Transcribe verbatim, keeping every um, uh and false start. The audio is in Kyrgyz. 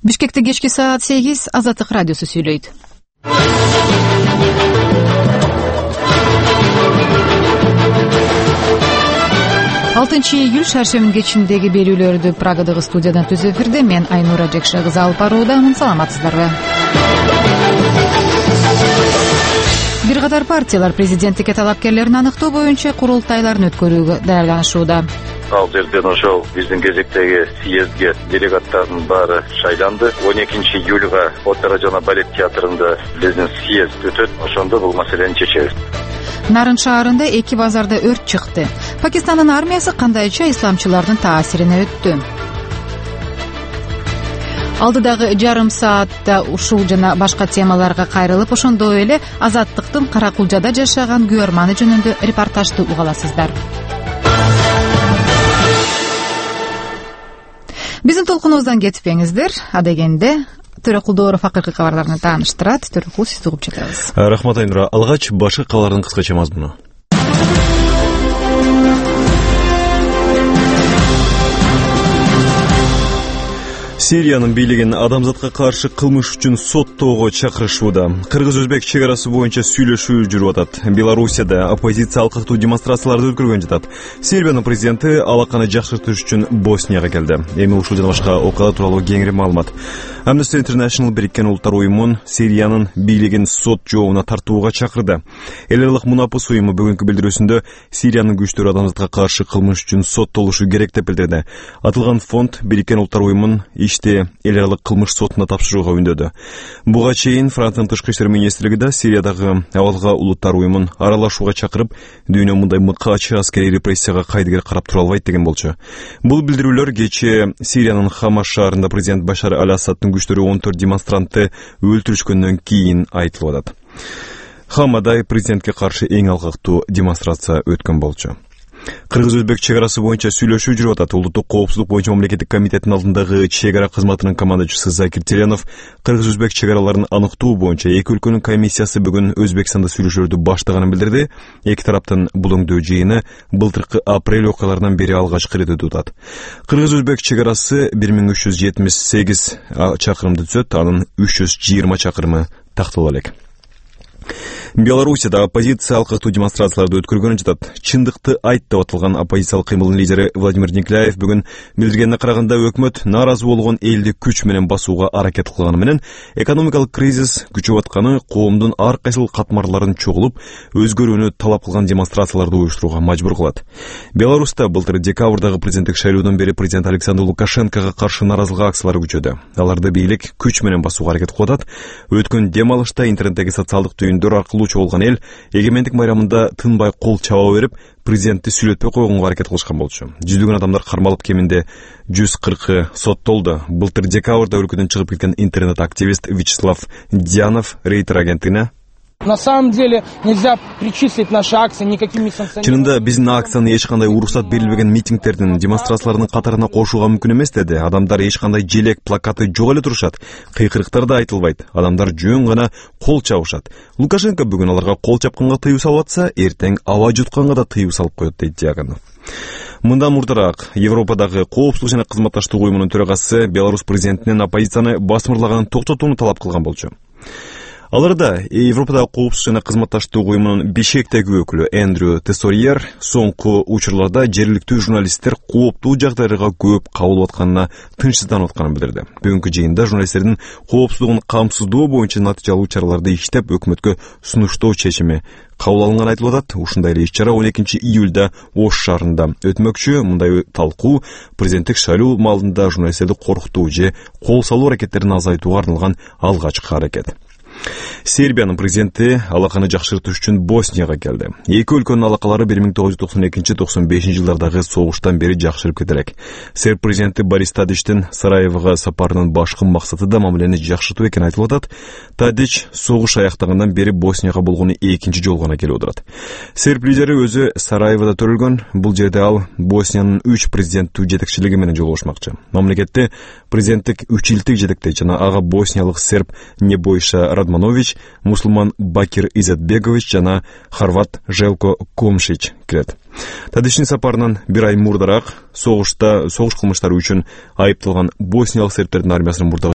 Бишкекте кечки саат сегиз Азаттык радиосу сүйлөйт. алтынчы июль шаршемби кечиндеги берүүлөрдү Прагадагы студиядан түз эфирде мен Айнура Жекша кызы алып баруудамын. Саламатсыздарбы? Бир катар партиялар президенттикке талапкерлерин аныктоо боюнча курултайларын өткөрүүгө даярданышууда. Ал жерден ошол биздин кезектеги съездге делегаттардын баары шайланды. он экинчи июлга опера жана балет театрында биздин съезд өтөт. Ошондо бул маселени чечебиз. Нарын шаарында эки базарда өрт чыкты. Пакистандын армиясы кандайча исламчылардын таасирине өттү? Алдыдагы жарым саатта ушул жана башка темаларга кайрылып, ошондой эле Азаттыктын Каракулжада жашаган күйөрманы жөнүндө репортажды уга аласыздар. Биздин толкунубуздан кетпеңиздер. Адегенде Төрөкул Дооров акыркы кабарларны тааныштырат. Төрөкул, сизди угуп жатабыз. Рахмат, Айнура. Алгач башкы кабарлардын кыскача мазмуну. Сириянын бийлигин адамзатка каршы кылмыш үчүн соттоого чакырышууда. Кыргыз-өзбек чек арасы боюнча сүйлөшүү жүрүп атат. Белоруссияда оппозиция алкактуу демонстрацияларды өткөргөн жатат. Сербиянын президенти алаканы жакшыртыш үчүн Боснияга келди. Эми ушул жана башка окуялар тууралуу кеңири маалымат. Amnesty International Бириккен улуттар уюмун Сириянын бийлигин сот жообуна тартууга чакырды. Эл аралык мунапыс уюму бүгүнкү билдирүүсүндө Сириянын күчтөрү адамзатка каршы кылмыш үчүн соттолушу керек деп билдирди. Атылган фонд Бириккен улуттар уюмун ишти эл аралык кылмыш сотуна тапшырууга үндөдү. Буга чейин Франциянын тышкы иштер министрлиги да Сириядагы абалга улуттар уюмун аралашууга чакырып, дүйнө мындай мыкаачы аскерий репрессияга кайдыгер карап тура албайт деген болчу. Бул билдирүүлөр кечээ Сириянын Хама шаарында президент Башар аль-Асадтын күчтөрү он төрт демонстрантты өлтүрүшкөндөн кийин айтылып атат. Хамада президентке каршы эң алгактуу демонстрация өткөн болчу. Кыргыз-өзбек чек арасы боюнча сүйлөшүү жүрүп атат. Улуттук коопсуздук боюнча мамлекеттик комитеттин алдындагы чек ара кызматынын командачысы Закир Теленов кыргыз-өзбек чек араларын аныктоо боюнча эки өлкөнүн комиссиясы бүгүн Өзбекстанда сүйлөшүүлөрдү баштаганын билдирди. Эки тараптын бул өңдөө жыйыны былтыркы апрель окуяларынан бери алгачкы ирет өтүп атат. Кыргыз-өзбек чек арасы бир миң үч жүз жетимиш сегиз чакырымды түзөт, анын үч жүз жыйырма чакырымы такталып элек. Белоруссияда оппозиция алкактуу демонстрацияларды өткөргөнү жатат. Чындыкты айт деп аталган оппозициялык кыймылдын лидери Владимир Никляев бүгүн билдиргенине караганда өкмөт нааразы болгон элди күч менен басууга аракет кылганы менен экономикалык кризис күчөп атканы коомдун ар кайсыл катмарларын чогулуп, өзгөрүүнү талап кылган демонстрацияларды уюштурууга мажбур кылат. Беларуста былтыр декабрдагы президенттик шайлоодон бери президент Александр Лукашенкого каршы нааразылык акциялары күчөдү. Аларды бийлик күч менен басууга аракет кылып атат. Өткөн дем алышта интернеттеги социалдык түйүндөр аркылуу чогулган эл эгемендик майрамында тынбай кол чаба берип, президентти сүйлөтпөй койгонго аракет кылышкан болчу. Жүздөгөн адамдар кармалып, кеминде жүз кыркы соттолду. Былтыр декабрда өлкөдөн чыгып кеткен интернет-активист Вячеслав Дьянов Рейтер агенттигине На самом деле нельзя причислить наши акции никакими санкциями. Чынында биздин акцияны эч кандай уруксат берилбеген митингтердин, демонстрациялардын катарына кошууга мүмкүн эмес деди. Адамдар эч кандай желек, плакаты жок эле турушат. Кыйкырыктар да айтылбайт. Адамдар жөн гана кол чабышат. Лукашенко бүгүн аларга кол чапканга тыюу салып атса, эртең аба жутканга да тыюу салып коет, дейт Дьяконов. Мындан мурдараак Европадагы коопсуздук жана кызматташтык уюмунун төрагасы Беларусь президентинен оппозицияны басмырлаганын токтотууну талап кылган болчу. Аларда Европадагы коопсуздук жана кызматташтык уюмунун Бишкектеги өкүлү Эндрю Тессорьер соңку учурларда жергиликтүү журналисттер кооптуу жагдайларга көп кабыл атканына тынчсызданып атканын билдирди. Бүгүнкү жыйында журналисттердин коопсуздугун камсыздоо боюнча натыйжалуу чараларды иштеп, өкмөткө сунуштоо чечими кабыл алынганы айтылып атат. Ушундай эле иш-чара он экинчи июлда Ош шаарында өтмөкчү. Мындай талкуу президенттик шайлоо маалында журналисттерди коркутуу же кол салуу аракеттерин азайтууга арналган алгачкы аракет. Сербиянын президенти алаканы жакшыртыш үчүн Боснияга келди. Эки өлкөнүн алакалары бир миң тогуз жүз токсон экинчи — токсон бешинчи жылдардагы согуштан бери жакшырып кетелек. Серб президенти Борис Тадичтин Сараевого сапарынын башкы максаты да мамилени жакшыртуу экени айтылып атат. Тадич согуш аяктагандан бери Боснияга болгону экинчи жолу гана келип отурат. Серб лидери өзү Сараевода төрөлгөн. Бул жерде ал Босниянын үч президенттүү жетекчилиги менен жолугушмакчы. Мамлекетти президенттик үч илтик жетектейт жана ага босниялык серб Небойша Радманович, мусулман Бакир Изетбегович жана хорват Желко Комшич кирет. Тадичтин сапарынан бир ай мурдараак согушта согуш кылмыштары үчүн айыпталган босниялык сербтердин армиясынын мурдагы